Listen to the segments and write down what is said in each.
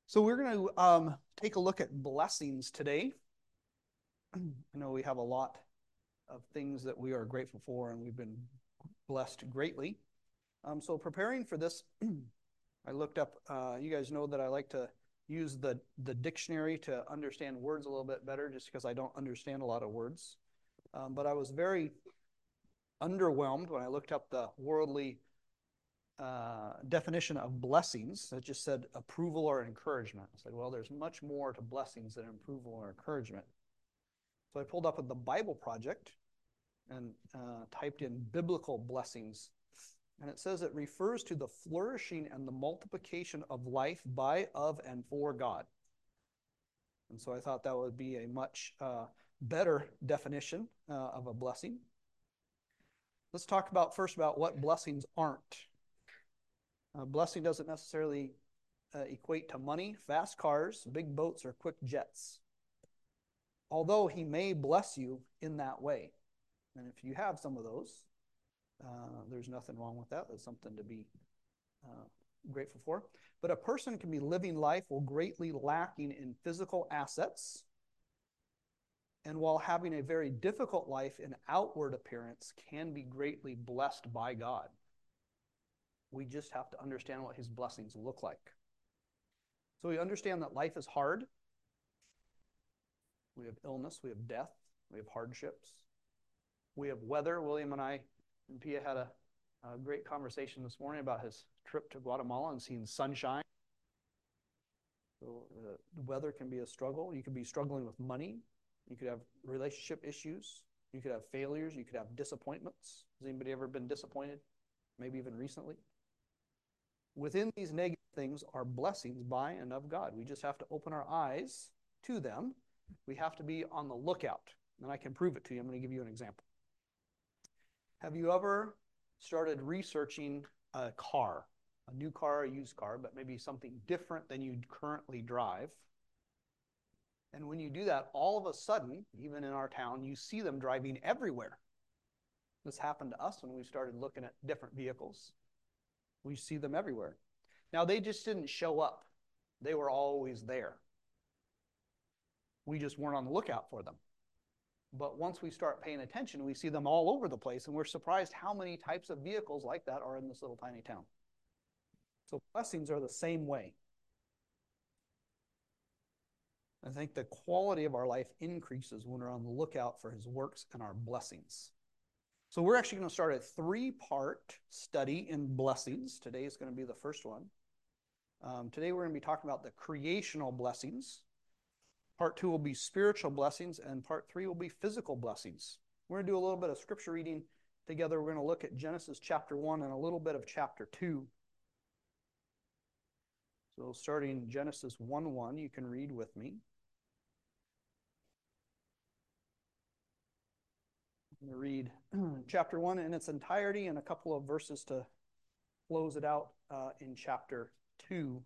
So we're going to take a look at blessings today. I know we have a lot of things that we are grateful for, and we've been blessed greatly. So preparing for this, I looked up, you guys know that I like to use the dictionary to understand words a little bit better, just because I don't understand a lot of words. But I was very underwhelmed when I looked up the worldly definition of blessings. It just said approval or encouragement. I said, well, there's much more to blessings than approval or encouragement. So I pulled up the Bible Project and typed in biblical blessings. And it says it refers to the flourishing and the multiplication of life by, of, and for God. And so I thought that would be a much better definition of a blessing. Let's talk first about what blessings aren't. Blessing doesn't necessarily equate to money, fast cars, big boats, or quick jets. Although he may bless you in that way. And if you have some of those, there's nothing wrong with that. That's something to be grateful for. But a person can be living life while greatly lacking in physical assets, and while having a very difficult life in outward appearance, can be greatly blessed by God. We just have to understand what his blessings look like. So we understand that life is hard. We have illness, we have death, we have hardships. We have weather. William and I and Pia had a great conversation this morning about his trip to Guatemala and seeing sunshine. So the weather can be a struggle. You could be struggling with money. You could have relationship issues. You could have failures. You could have disappointments. Has anybody ever been disappointed? Maybe even recently? Within these negative things are blessings by and of God. We just have to open our eyes to them. We have to be on the lookout. And I can prove it to you. I'm going to give you an example. Have you ever started researching a car, a new car, a used car, but maybe something different than you currently drive? And when you do that, all of a sudden, even in our town, you see them driving everywhere. This happened to us when we started looking at different vehicles. We see them everywhere. Now, they just didn't show up. They were always there. We just weren't on the lookout for them. But once we start paying attention, we see them all over the place, and we're surprised how many types of vehicles like that are in this little tiny town. So blessings are the same way. I think the quality of our life increases when we're on the lookout for his works and our blessings. So we're actually going to start a 3-part study in blessings. Today is going to be the first one. Today we're going to be talking about the creational blessings. Part 2 will be spiritual blessings, and part 3 will be physical blessings. We're going to do a little bit of scripture reading together. We're going to look at Genesis chapter 1 and a little bit of chapter 2. So starting Genesis 1:1, you can read with me. I'm going to read chapter 1 in its entirety and a couple of verses to close it out in chapter 2.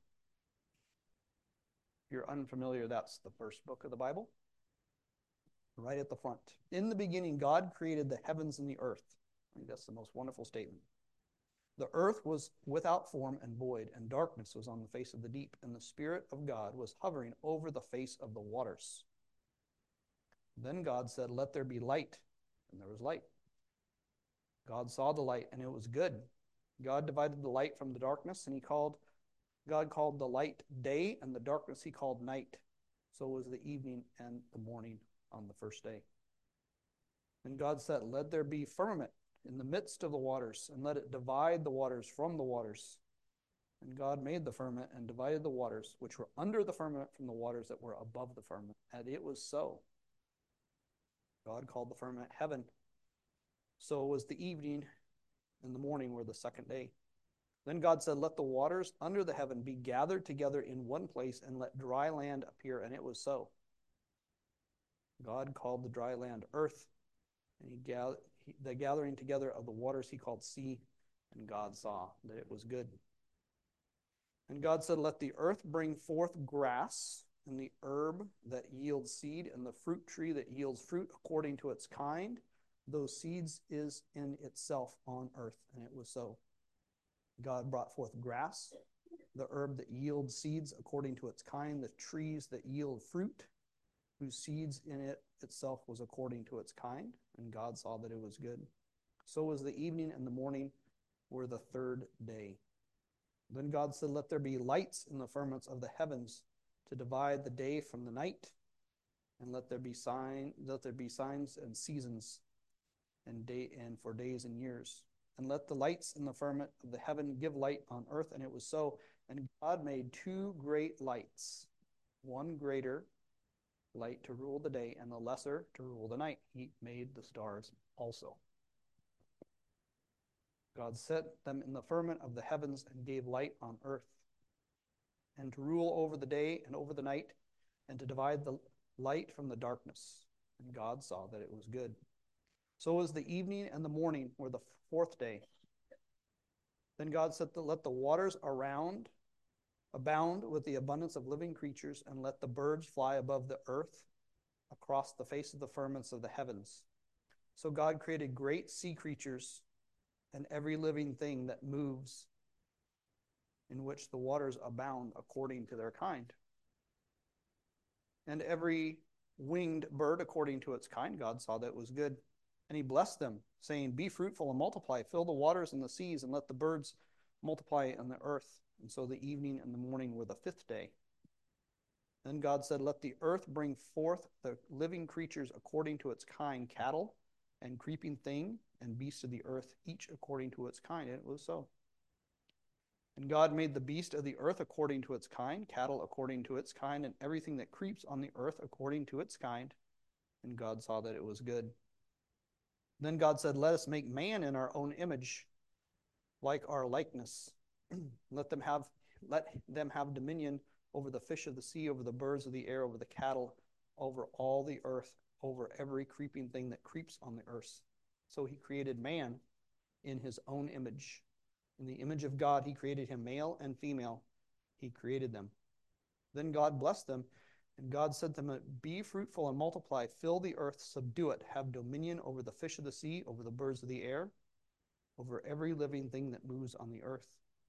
If you're unfamiliar, that's the first book of the Bible. Right at the front. In the beginning, God created the heavens and the earth. I think that's the most wonderful statement. The earth was without form and void, and darkness was on the face of the deep, and the Spirit of God was hovering over the face of the waters. Then God said, "Let there be light," and there was light. God saw the light, and it was good. God divided the light from the darkness, and God called the light day, and the darkness he called night. So was the evening and the morning on the first day. And God said, "Let there be firmament in the midst of the waters, and let it divide the waters from the waters." And God made the firmament and divided the waters which were under the firmament from the waters that were above the firmament. And it was so. God called the firmament heaven. So was the evening and the morning were the second day. Then God said, "Let the waters under the heaven be gathered together in one place, and let dry land appear." And it was so. God called the dry land earth, and the gathering together of the waters he called sea, and God saw that it was good. And God said, "Let the earth bring forth grass, and the herb that yields seed, and the fruit tree that yields fruit according to its kind, those seeds is in itself on earth." And it was so. God brought forth grass the herb that yields seeds according to its kind, the trees that yield fruit, whose seeds in it itself was according to its kind. And God saw that it was good. So was the evening and the morning were the third day. Then God said, let there be lights in the firmaments of the heavens to divide the day from the night, and let there be signs and seasons and for days and years. And let the lights in the firmament of the heaven give light on earth. And it was so. And God made two great lights, one greater light to rule the day, and the lesser to rule the night. He made the stars also. God set them in the firmament of the heavens and gave light on earth, and to rule over the day and over the night, and to divide the light from the darkness. And God saw that it was good. So was the evening and the morning were the fourth day. Then God said, let the waters around abound with the abundance of living creatures, and let the birds fly above the earth across the face of the firmaments of the heavens. So God created great sea creatures and every living thing that moves, in which the waters abound according to their kind. And every winged bird according to its kind. God saw that it was good. And he blessed them, saying, be fruitful and multiply, fill the waters and the seas, and let the birds multiply on the earth. And so the evening and the morning were the fifth day. Then God said, let the earth bring forth the living creatures according to its kind, cattle and creeping thing and beasts of the earth, each according to its kind. And it was so. And God made the beast of the earth according to its kind, cattle according to its kind, and everything that creeps on the earth according to its kind. And God saw that it was good. Then God said, let us make man in our own image, like our likeness. Let them have dominion over the fish of the sea, over the birds of the air, over the cattle, over all the earth, over every creeping thing that creeps on the earth. So he created man in his own image. In the image of God, he created him, male and female. He created them. Then God blessed them, and God said to them, be fruitful and multiply, fill the earth, subdue it, have dominion over the fish of the sea, over the birds of the air, over every living thing that moves on the earth.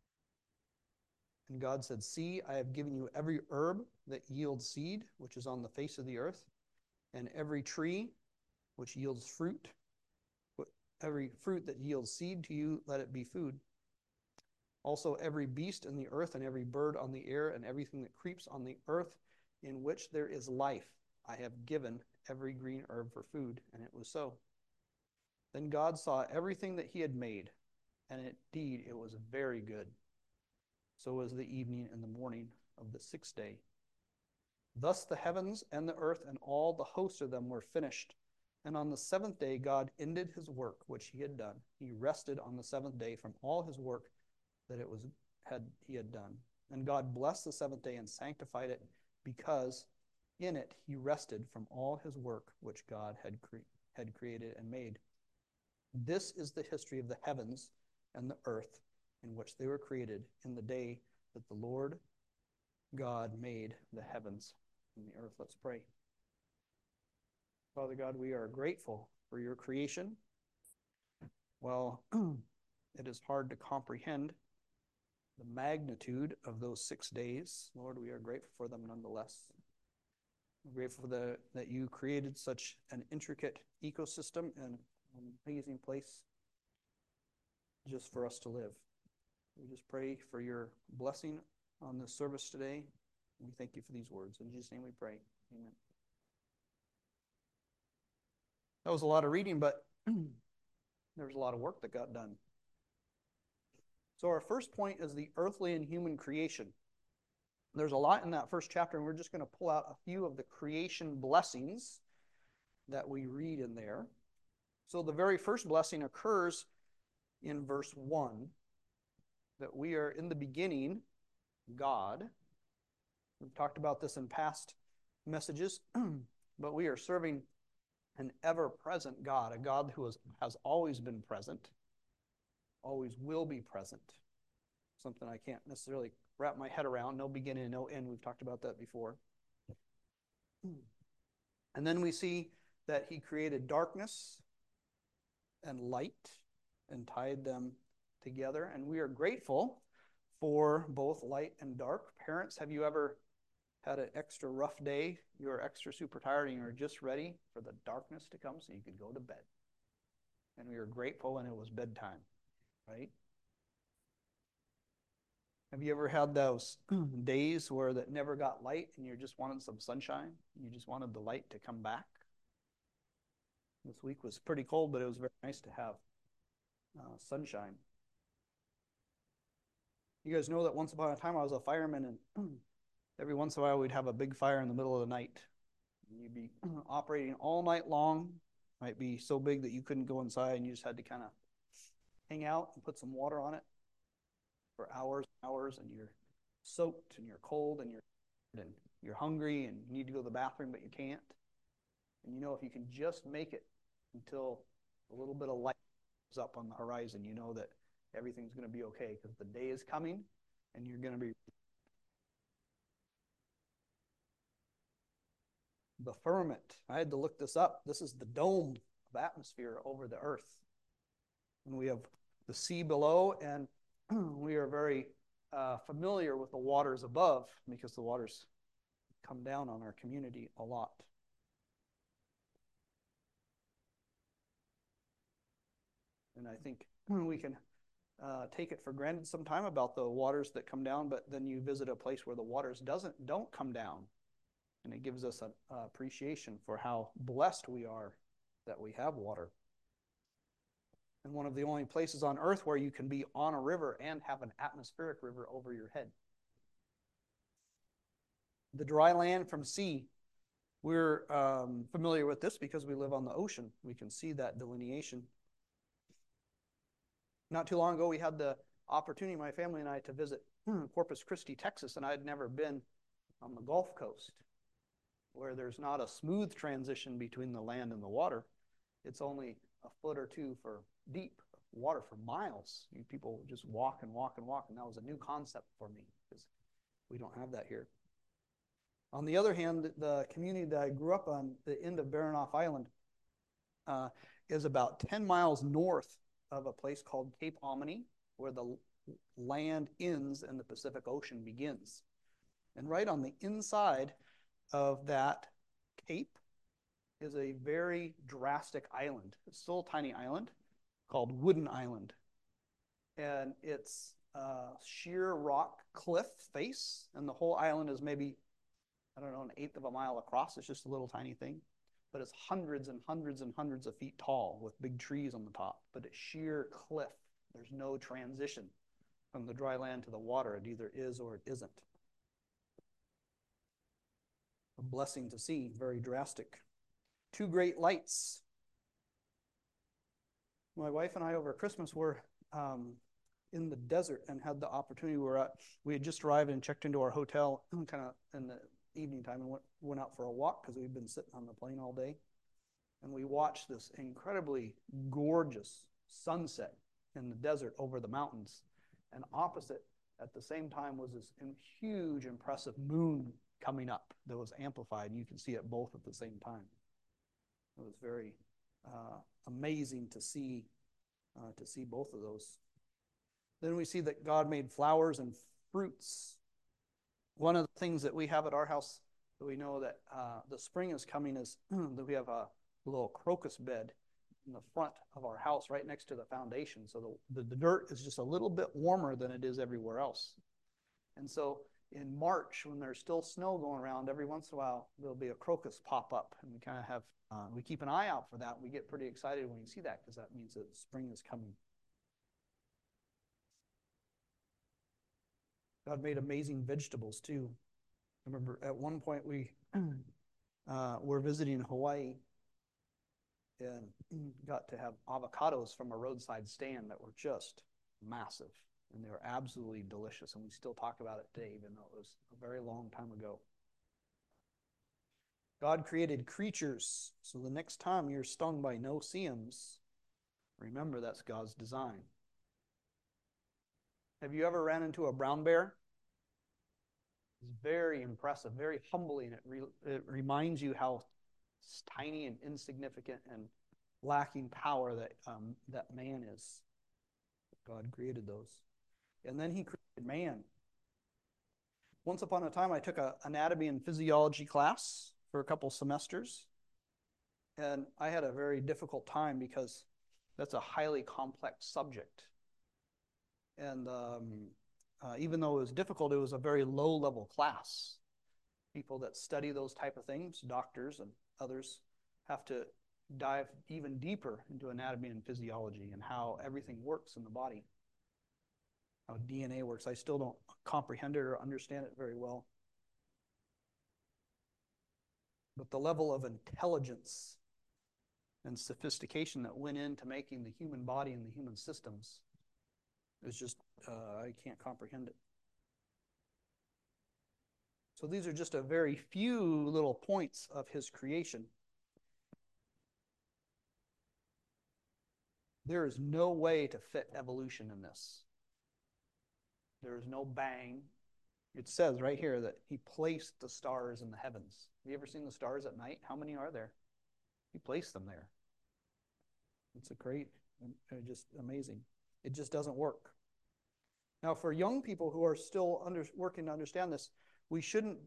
And God said, see, I have given you every herb that yields seed, which is on the face of the earth, and every tree which yields fruit. Every fruit that yields seed to you, let it be food. Also every beast in the earth and every bird on the air and everything that creeps on the earth in which there is life, I have given every green herb for food. And it was so. Then God saw everything that he had made, and indeed it was very good. So was the evening and the morning of the sixth day. Thus the heavens and the earth and all the host of them were finished. And on the seventh day God ended his work which he had done. He rested on the seventh day from all his work that he had done. And God blessed the seventh day and sanctified it, because in it he rested from all his work which God had created and made. This is the history of the heavens and the earth in which they were created in the day that the Lord God made the heavens and the earth. Let's pray. Father God, we are grateful for your creation. Well, it is hard to comprehend the magnitude of those 6 days. Lord, we are grateful for them nonetheless. We're grateful that you created such an intricate ecosystem and an amazing place just for us to live. We just pray for your blessing on this service today. We thank you for these words. In Jesus' name we pray. Amen. That was a lot of reading, but there was a lot of work that got done. So our first point is the earthly and human creation. There's a lot in that first chapter, and we're just going to pull out a few of the creation blessings that we read in there. So the very first blessing occurs in verse 1, that we are in the beginning, God. We've talked about this in past messages, but we are serving an ever-present God, a God who has always been present, always will be present. Something I can't necessarily wrap my head around. No beginning and no end. We've talked about that before. And then we see that he created darkness and light and tied them together. And we are grateful for both light and dark. Parents, have you ever had an extra rough day? You were extra super tired and you were just ready for the darkness to come so you could go to bed. And we were grateful when it was bedtime, right? Have you ever had those days where that never got light and you just wanted some sunshine? You just wanted the light to come back? This week was pretty cold, but it was very nice to have sunshine. You guys know that once upon a time I was a fireman, and every once in a while we'd have a big fire in the middle of the night. And you'd be operating all night long. Might be so big that you couldn't go inside and you just had to kind of hang out and put some water on it for hours and hours, and you're soaked and you're cold and you're hungry and you need to go to the bathroom, but you can't. And you know, if you can just make it until a little bit of light is up on the horizon, you know that everything's going to be okay because the day is coming and you're going to be. The firmament, I had to look this up. This is the dome of atmosphere over the earth. And we have the sea below, and we are very familiar with the waters above because the waters come down on our community a lot. And I think we can take it for granted sometime about the waters that come down, but then you visit a place where the waters don't come down. And it gives us an appreciation for how blessed we are that we have water. And one of the only places on earth where you can be on a river and have an atmospheric river over your head. The dry land from sea. We're familiar with this because we live on the ocean. We can see that delineation. Not too long ago, we had the opportunity, my family and I, to visit Corpus Christi, Texas, and I had never been on the Gulf Coast, where there's not a smooth transition between the land and the water. It's only a foot or two for deep water for miles. People just walk and walk and walk, and that was a new concept for me because we don't have that here. On the other hand, the community that I grew up on, the end of Baranof Island, is about 10 miles north of a place called Cape Omini, where the land ends and the Pacific Ocean begins. And right on the inside of that cape is a very drastic island. It's still a tiny island called Wooden Island. And it's a sheer rock cliff face, and the whole island is maybe, I don't know, an eighth of a mile across. It's just a little tiny thing. But it's hundreds and hundreds and hundreds of feet tall with big trees on the top. But it's sheer cliff. There's no transition from the dry land to the water. It either is or it isn't. A blessing to see, very drastic. Two great lights. My wife and I over Christmas were in the desert and had the opportunity. We had just arrived and checked into our hotel kind of in the evening time and went out for a walk because we'd been sitting on the plane all day. And we watched this incredibly gorgeous sunset in the desert over the mountains. And opposite, at the same time, was this huge, impressive moon coming up that was amplified, and you can see it both at the same time. It was very amazing to see both of those. Then we see that God made flowers and fruits. One of the things that we have at our house that we know that the spring is coming is that we have a little crocus bed in the front of our house right next to the foundation. So the dirt is just a little bit warmer than it is everywhere else. And so in March, when there's still snow going around, every once in a while, there'll be a crocus pop up. And we kind of have, we keep an eye out for that. We get pretty excited when we see that because that means that spring is coming. God made amazing vegetables too. I remember at one point we were visiting Hawaii and got to have avocados from a roadside stand that were just massive. And they were absolutely delicious. And we still talk about it today, even though it was a very long time ago. God created creatures. So the next time you're stung by no-see-ums, remember that's God's design. Have you ever ran into a brown bear? It's very impressive, very humbling. It reminds you how tiny and insignificant and lacking power that man is. God created those. And then he created man. Once upon a time, I took an anatomy and physiology class for a couple semesters, and I had a very difficult time because that's a highly complex subject. And even though it was difficult, it was a very low-level class. People that study those type of things, doctors and others, have to dive even deeper into anatomy and physiology and how everything works in the body, how DNA works. I still don't comprehend it or understand it very well. But the level of intelligence and sophistication that went into making the human body and the human systems is just, I can't comprehend it. So these are just a very few little points of his creation. There is no way to fit evolution in this. There is no bang. It says right here that he placed the stars in the heavens. Have you ever seen the stars at night? How many are there? He placed them there. It's a great, just amazing. It just doesn't work. Now, for young people who are still working to understand this, we shouldn't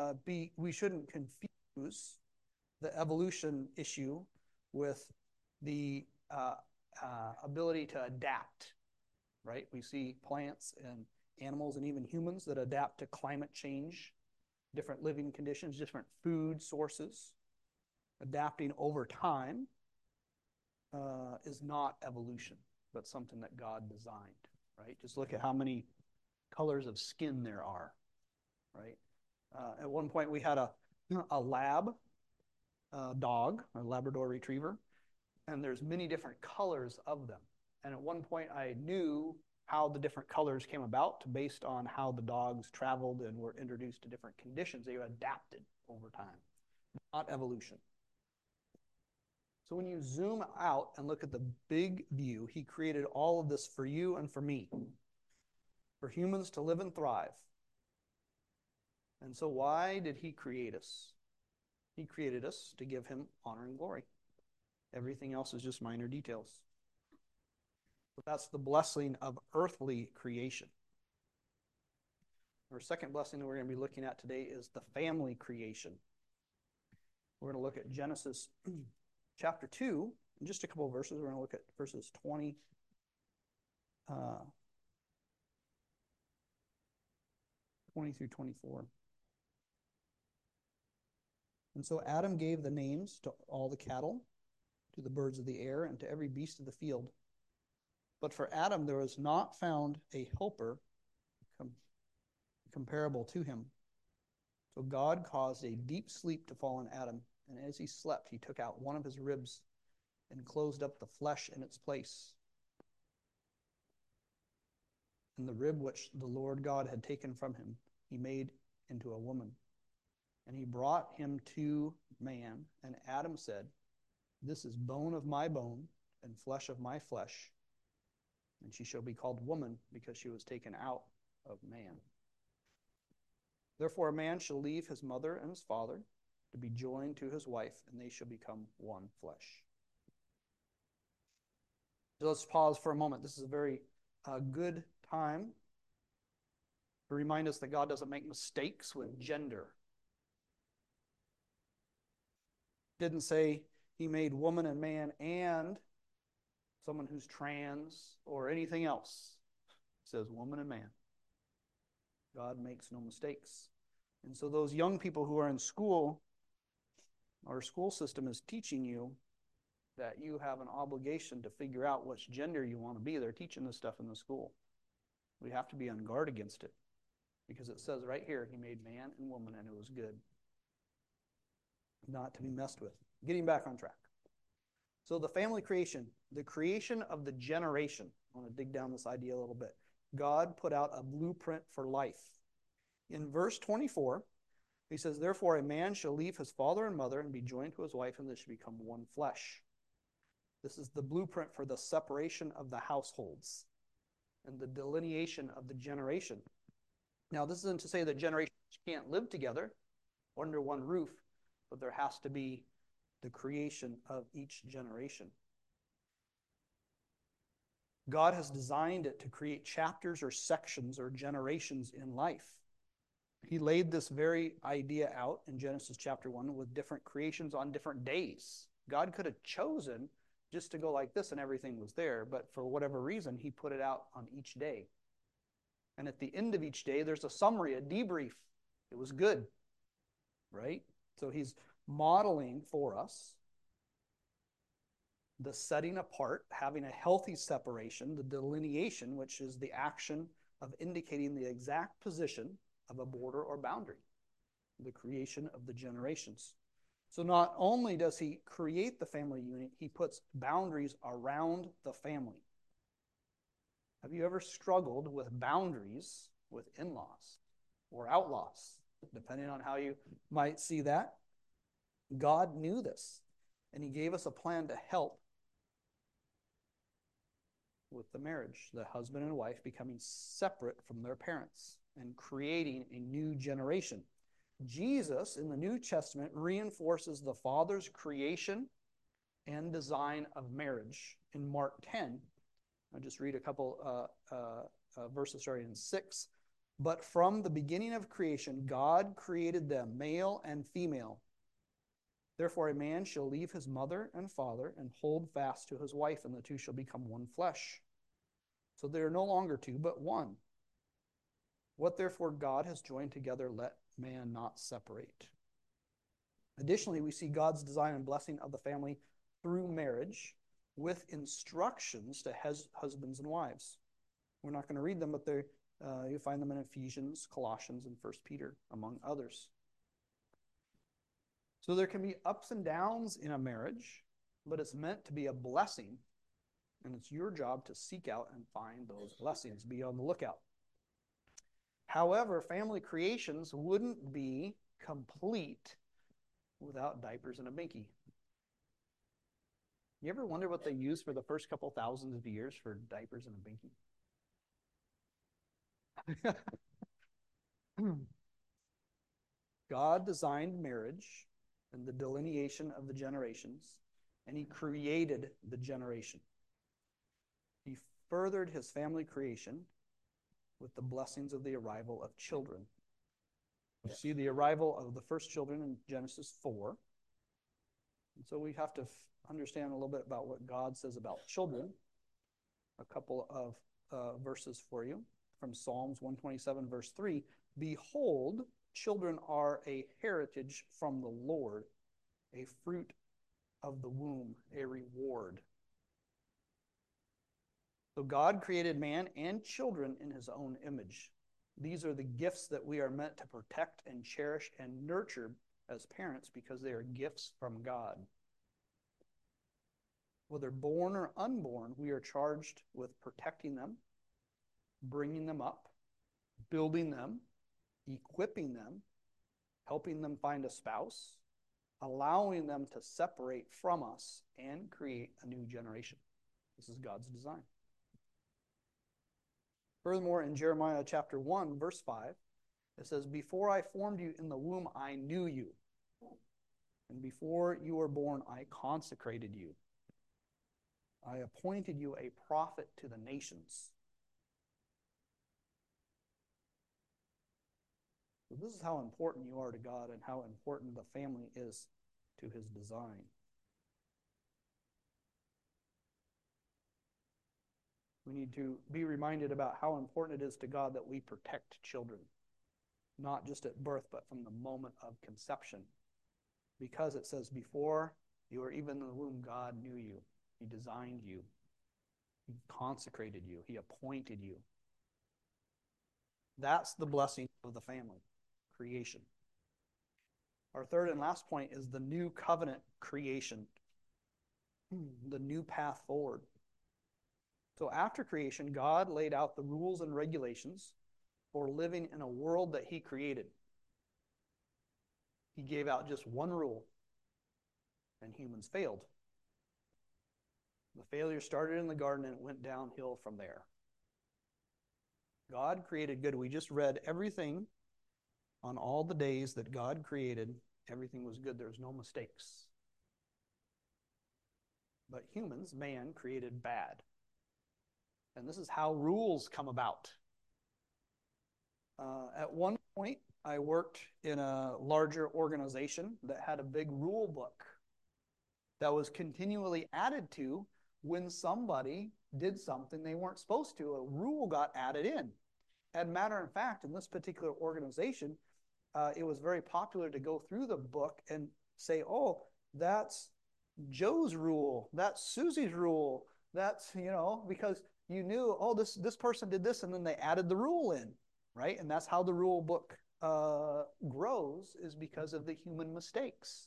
confuse the evolution issue with the ability to adapt. Right? We see plants and animals and even humans that adapt to climate change, different living conditions, different food sources. Adapting over time is not evolution, but something that God designed. Right? Just look at how many colors of skin there are. Right? At one point, we had a lab dog, a Labrador Retriever, and there's many different colors of them. And at one point, I knew how the different colors came about based on how the dogs traveled and were introduced to different conditions. They adapted over time, not evolution. So when you zoom out and look at the big view, he created all of this for you and for me, for humans to live and thrive. And so why did he create us? He created us to give him honor and glory. Everything else is just minor details. But that's the blessing of earthly creation. Our second blessing that we're going to be looking at today is the family creation. We're going to look at Genesis chapter 2. In just a couple of verses, we're going to look at verses 20 through 24. And so Adam gave the names to all the cattle, to the birds of the air, and to every beast of the field. But for Adam there was not found a helper comparable to him. So God caused a deep sleep to fall on Adam, and as he slept, he took out one of his ribs and closed up the flesh in its place. And the rib which the Lord God had taken from him, he made into a woman. And he brought him to man, and Adam said, "This is bone of my bone and flesh of my flesh. And she shall be called woman, because she was taken out of man. Therefore a man shall leave his mother and his father to be joined to his wife, and they shall become one flesh." So let's pause for a moment. This is a very good time to remind us that God doesn't make mistakes with gender. Didn't say he made woman and man and someone who's trans or anything else. It says woman and man. God makes no mistakes. And so those young people who are in school, our school system is teaching you that you have an obligation to figure out which gender you want to be. They're teaching this stuff in the school. We have to be on guard against it, because it says right here, he made man and woman, and it was good. Not to be messed with. Getting back on track. So the family creation, the creation of the generation. I want to dig down this idea a little bit. God put out a blueprint for life. In verse 24, he says, "Therefore a man shall leave his father and mother and be joined to his wife, and they shall become one flesh." This is the blueprint for the separation of the households and the delineation of the generation. Now, this isn't to say that generations can't live together under one roof, but there has to be the creation of each generation. God has designed it to create chapters or sections or generations in life. He laid this very idea out in Genesis chapter 1 with different creations on different days. God could have chosen just to go like this and everything was there, but for whatever reason, he put it out on each day. And at the end of each day, there's a summary, a debrief. It was good, right? So he's modeling for us the setting apart, having a healthy separation, the delineation, which is the action of indicating the exact position of a border or boundary, the creation of the generations. So not only does he create the family unit, he puts boundaries around the family. Have you ever struggled with boundaries with in-laws or outlaws, depending on how you might see that? God knew this, and he gave us a plan to help with the marriage, the husband and wife becoming separate from their parents and creating a new generation. Jesus in the New Testament reinforces the Father's creation and design of marriage. In Mark 10, I'll just read a couple verses starting in 6. But from the beginning of creation, God created them, male and female. Therefore, a man shall leave his mother and father and hold fast to his wife, and the two shall become one flesh. So they are no longer two, but one. What therefore God has joined together, let man not separate. Additionally, we see God's design and blessing of the family through marriage with instructions to husbands and wives. We're not going to read them, but you find them in Ephesians, Colossians, and 1 Peter, among others. So there can be ups and downs in a marriage, but it's meant to be a blessing, and it's your job to seek out and find those blessings. Be on the lookout. However, family creations wouldn't be complete without diapers and a binky. You ever wonder what they used for the first couple thousands of years for diapers and a binky? God designed marriage and the delineation of the generations, and he created the generation. He furthered his family creation with the blessings of the arrival of children. You see the arrival of the first children in Genesis 4. And so we have to understand a little bit about what God says about children. A couple of verses for you from Psalms 127, verse 3. Behold, children are a heritage from the Lord, a fruit of the womb, a reward. So God created man and children in his own image. These are the gifts that we are meant to protect and cherish and nurture as parents because they are gifts from God. Whether born or unborn, we are charged with protecting them, bringing them up, building them, equipping them, helping them find a spouse, allowing them to separate from us and create a new generation. This is God's design. Furthermore, in Jeremiah chapter 1, verse 5, it says, Before I formed you in the womb, I knew you. And before you were born, I consecrated you. I appointed you a prophet to the nations. So this is how important you are to God and how important the family is to his design. We need to be reminded about how important it is to God that we protect children, not just at birth, but from the moment of conception. Because it says, before you were even in the womb, God knew you. He designed you. He consecrated you. He appointed you. That's the blessing of the family, creation. Our third and last point is the new covenant creation, the new path forward. So after creation, God laid out the rules and regulations for living in a world that he created. He gave out just one rule, and humans failed. The failure started in the garden and it went downhill from there. God created good. We just read everything on all the days that God created. Everything was good. There was no mistakes. But humans, man, created bad. And this is how rules come about. At one point, I worked in a larger organization that had a big rule book that was continually added to when somebody did something they weren't supposed to. A rule got added in. And matter of fact, in this particular organization, it was very popular to go through the book and say, oh, that's Joe's rule, that's Susie's rule, that's, because you knew, oh, this person did this, and then they added the rule in, right? And that's how the rule book grows, is because of the human mistakes.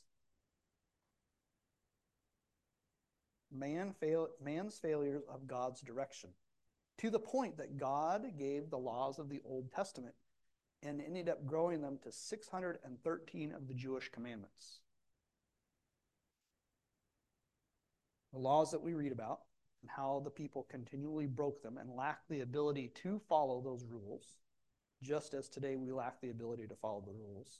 Man's failures of God's direction, to the point that God gave the laws of the Old Testament and ended up growing them to 613 of the Jewish commandments. The laws that we read about and how the people continually broke them and lacked the ability to follow those rules, just as today we lack the ability to follow the rules.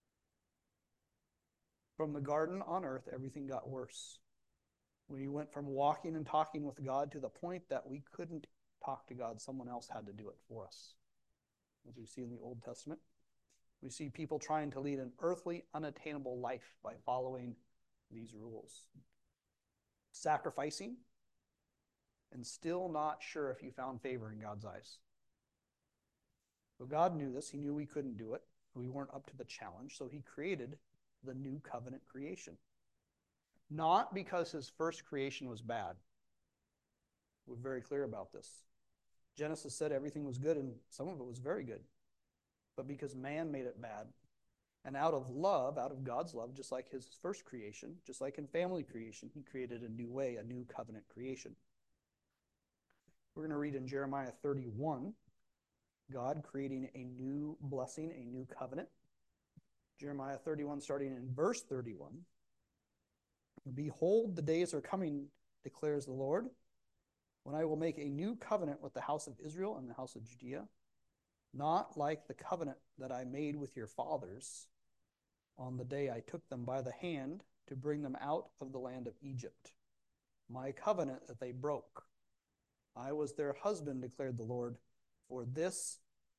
From the garden on earth, everything got worse. We went from walking and talking with God to the point that we couldn't talk to God. Someone else had to do it for us. As we see in the Old Testament, we see people trying to lead an earthly, unattainable life by following these rules. Sacrificing, and still not sure if you found favor in God's eyes. So God knew this. He knew we couldn't do it. We weren't up to the challenge. So he created the new covenant creation. Not because his first creation was bad. We're very clear about this. Genesis said everything was good, and some of it was very good. But because man made it bad, and out of love, out of God's love, just like his first creation, just like in family creation, he created a new way, a new covenant creation. We're going to read in Jeremiah 31, God creating a new blessing, a new covenant. Jeremiah 31, starting in verse 31. Behold, the days are coming, declares the Lord, when I will make a new covenant with the house of Israel and the house of Judea, not like the covenant that I made with your fathers on the day I took them by the hand to bring them out of the land of Egypt, my covenant that they broke. I was their husband, declared the Lord, for this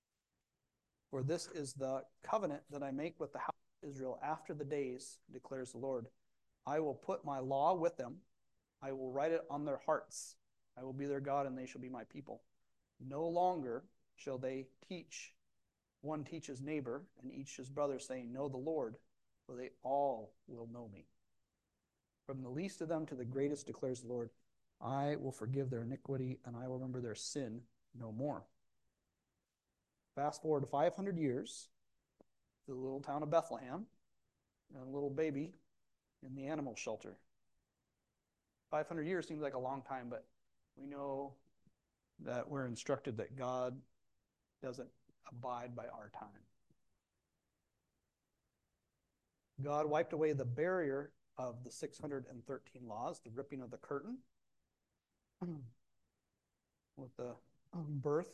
is the covenant that I make with the house of Israel after the days, declares the Lord. I will put my law with them. I will write it on their hearts. I will be their God, and they shall be my people. No longer shall they teach, one teach his neighbor, and each his brother, saying, know the Lord, for they all will know me. From the least of them to the greatest, declares the Lord, I will forgive their iniquity, and I will remember their sin no more. Fast forward 500 years to the little town of Bethlehem, and a little baby in the animal shelter. 500 years seems like a long time, but we know that we're instructed that God doesn't abide by our time. God wiped away the barrier of the 613 laws, the ripping of the curtain, with the birth,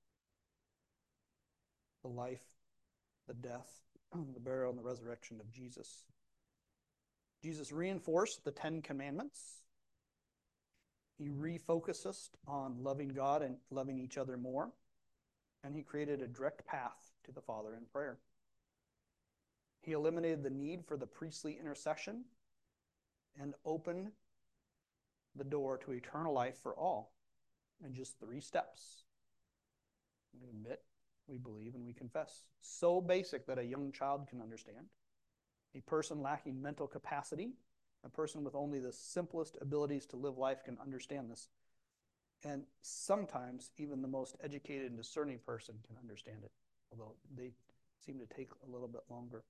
the life, the death, the burial, and the resurrection of Jesus. Jesus reinforced the 10 Commandments. He refocused us on loving God and loving each other more. And he created a direct path to the Father in prayer. He eliminated the need for the priestly intercession and opened the door to eternal life for all in just 3 steps. We admit, we believe, and we confess. So basic that a young child can understand. A person lacking mental capacity, a person with only the simplest abilities to live life can understand this. And sometimes even the most educated and discerning person can understand it, although they seem to take a little bit longer.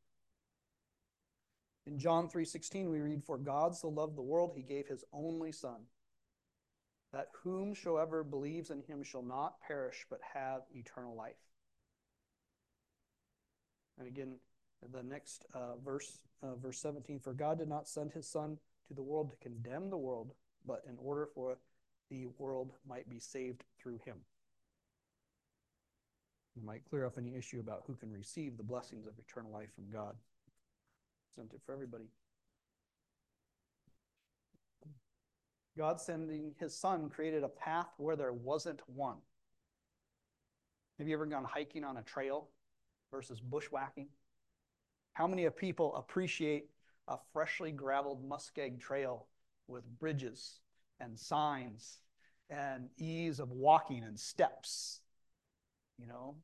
In John 3:16, we read, for God so loved the world, he gave his only Son, that whomsoever believes in him shall not perish, but have eternal life. And again, the next verse 17, for God did not send his Son to the world to condemn the world, but in order for the world might be saved through him. It might clear up any issue about who can receive the blessings of eternal life from God. Sent it for everybody. God sending his son created a path where there wasn't one. Have you ever gone hiking on a trail versus bushwhacking? How many of people appreciate a freshly graveled muskeg trail with bridges and signs and ease of walking and steps? You know,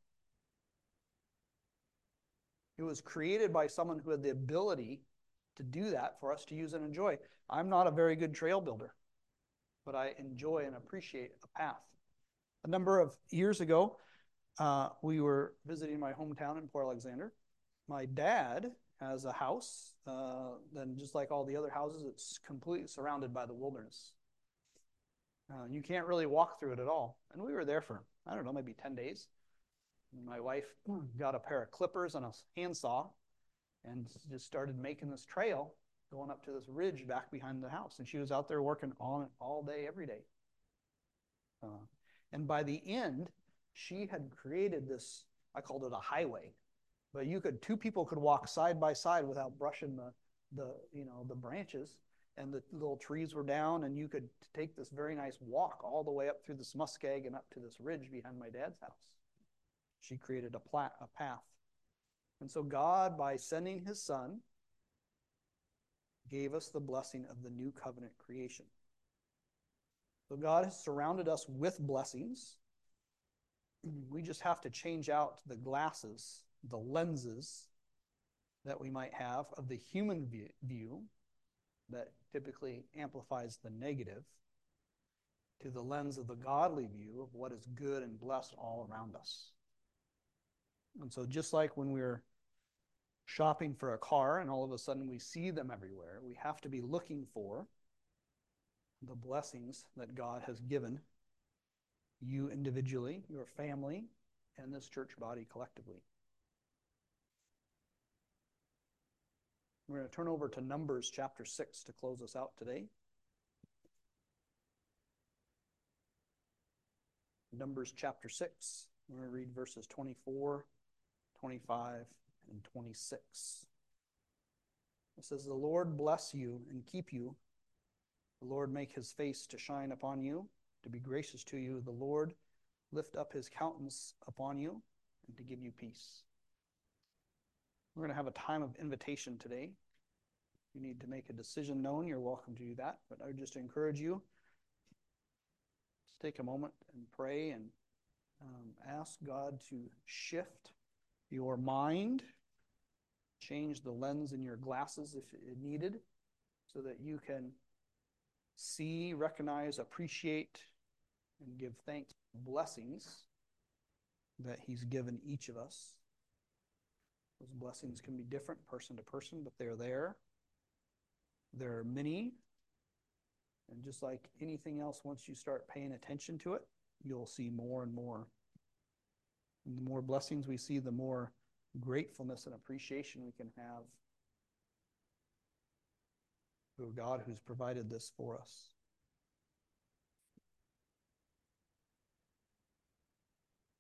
it was created by someone who had the ability to do that for us to use and enjoy. I'm not a very good trail builder, but I enjoy and appreciate a path. A number of years ago, we were visiting my hometown in Port Alexander. My dad has a house, then just like all the other houses, it's completely surrounded by the wilderness. You can't really walk through it at all. And we were there for, I don't know, maybe 10 days. And my wife got a pair of clippers and a handsaw and just started making this trail going up to this ridge back behind the house. And she was out there working on it all day, every day. And by the end, she had created this, I called it a highway. But two people could walk side by side without brushing the branches, and the little trees were down, and you could take this very nice walk all the way up through this muskeg and up to this ridge behind my dad's house. She created a path. And so God, by sending his son, gave us the blessing of the new covenant creation. So God has surrounded us with blessings. We just have to change out the glasses, the lenses that we might have of the human view that typically amplifies the negative to the lens of the godly view of what is good and blessed all around us. And so just like when we're shopping for a car and all of a sudden we see them everywhere, we have to be looking for the blessings that God has given you individually, your family, and this church body collectively. We're going to turn over to Numbers chapter 6 to close us out today. Numbers chapter 6. We're going to read verses 24, 25, and 26. It says, "The Lord bless you and keep you. The Lord make his face to shine upon you, to be gracious to you. The Lord lift up his countenance upon you and to give you peace." We're going to have a time of invitation today. If you need to make a decision known, you're welcome to do that. But I would just encourage you to take a moment and pray and ask God to shift your mind, change the lens in your glasses if needed, so that you can see, recognize, appreciate, and give thanks for blessings that he's given each of us. Those blessings can be different person to person, but they're there. There are many. And just like anything else, once you start paying attention to it, you'll see more and more. And the more blessings we see, the more gratefulness and appreciation we can have to a God who's provided this for us.